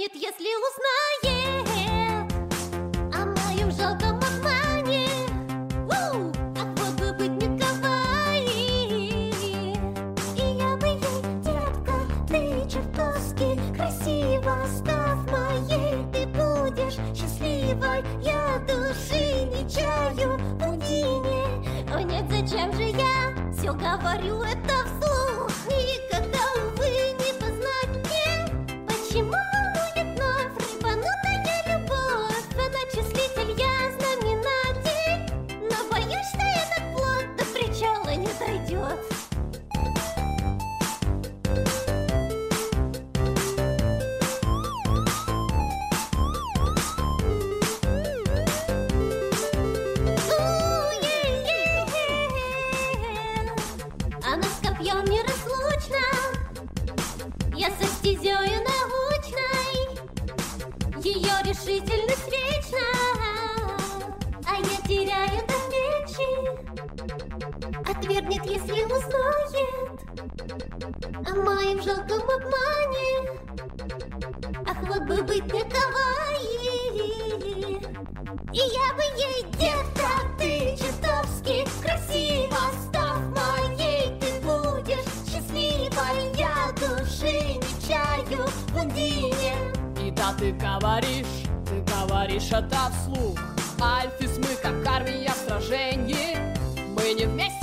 ответит, если узнает о моем жалком обмане. Ах, вот бы быть не кавайи. И я бы ей: детка, ты чертовски красива, став моей, ты будешь счастливой. Я души не чаю в паутине. О нет, зачем же я все говорю это вслух? Никогда, увы, не познать мне, почему волнует вновь рыбанутая любовь. Она числитель, я знаменатель, но боюсь, что этот плод до причала не дойдет. Она с копьем неразлучна, я со стезею научной, ее решительность вечна, а я теряю до встречи. Отвергнет, если узнает о моем жалком обмане. Ах, вот бы быть не кавайи. И я бы ей: детка, ты чертовски красива, став моей, ты будешь счастливой. Я души не чаю в лундине. И да, ты говоришь это вслух. Альфис, мы как армия в сражении, мы не вместе